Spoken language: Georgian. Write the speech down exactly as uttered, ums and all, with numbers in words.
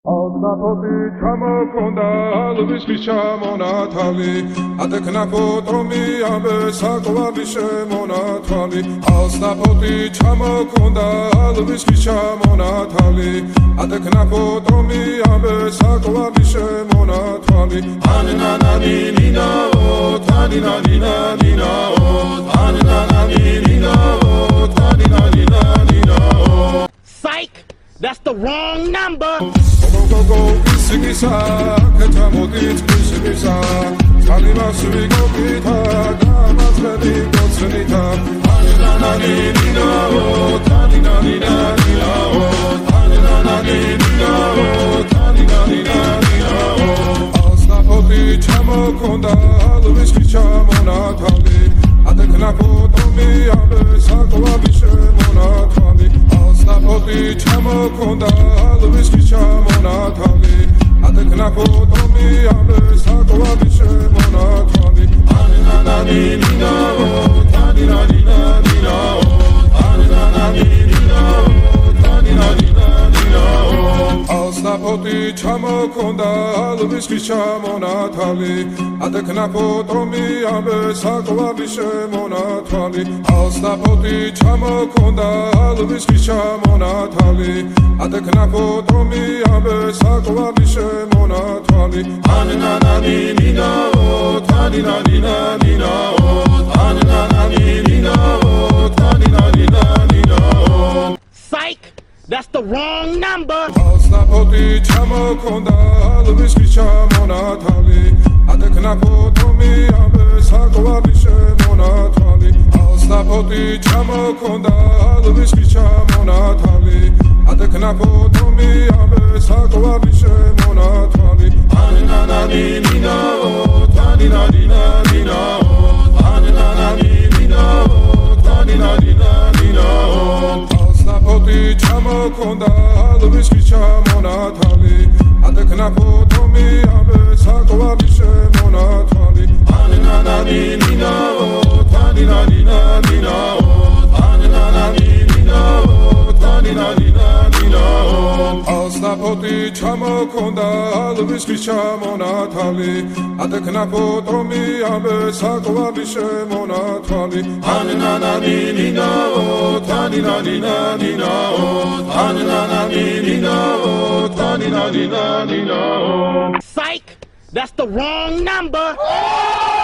Alnapoti ჩამოქონდა ალვის ჩამონათალი ატეკნა ფოტომი ამბე საკვები შემონათალი ალნაპoti ჩამოქონდა ალვის ჩამონათალი ატეკნა ფოტომი ამბე საკვები შემონათალი ანანანი ნინაო თანინანი ნინაო ანანანი ნინაო თანინანი ნინაო Psych! That's the wrong number! Go go bisigisa keta modit bisigisa Salima suigo kita damazveli gotsenita Aninanani ninao taninani nanao Aninanani ninao taninani nanao Alnapoti ჩამოქონდა ალვის ჩამონათალი ატეკნა ფოტომი ამბე საკვები შემონათალი Alnapoti ჩამოქონდა ალვის ჩამონათალი ატეკნა ფოტომი ამბე საკვები შემონათალი ანანანი ნინაო თანინანი ნინაო ანანანი ნინაო თანინანი ნინაო Alnapoti ჩამოქონდა ალვის ჩამონათალი ატეკნა ფოტომი ამბე საკვები შემონათალი Alnapoti ჩამოქონდა ალვის ჩამონათალი ატეკნა ფოტომი ამბე საკვები შემონათალი ანანანი ნინაო თანინანი ნინაო ანანანი ნინაო თანინანი ნინაო Psych! That's the wrong number! Alnapoti ჩამოქონდა ალვის ჩამონათალი ატეკნა ფოტომი ამბე საკვები შემონათალი Alnapoti ჩამოქონდა ალვის ჩამონათალი ატეკნა ფოტომი ამბე საკვები შემონათალი ანანანი ნინაო თანინანი ნინაო ანანანი ნინაო თანინანი ნინაო Alnapoti ჩამოქონდა ალვის ჩამონათალი ატეკნა ფოტომი ამბე საკვები შემონათალი ანანანი ნინაო თანინანი ნინაო ანანანი ნინაო თანინანი ნინაო Alnapoti ჩამოქონდა ალვის ჩამონათალი ატეკნა ფოტომი ამბე საკვები შემონათალი ანანანი ნინაო თანინანი ნინაო ანანანი ნინაო თანინანი ნინაო Psych! That's the wrong number!